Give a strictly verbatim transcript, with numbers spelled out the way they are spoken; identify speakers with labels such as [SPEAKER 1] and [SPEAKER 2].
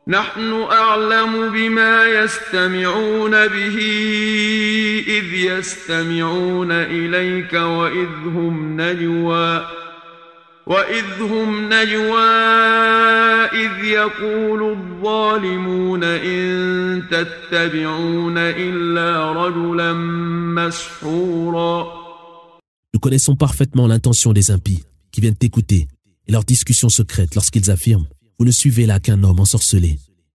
[SPEAKER 1] نحن أعلم بما يستمعون به إذ يستمعون إليك وإذ هم نجوى وإذ هم نجوى إذ يقول الظالمون إن تتبعون إلا رجلا مسحورا.
[SPEAKER 2] Nous connaissons parfaitement l'intention des impies qui viennent t'écouter et leurs discussions secrètes lorsqu'ils affirment « Vous ne suivez là qu'un homme ensorcelé ».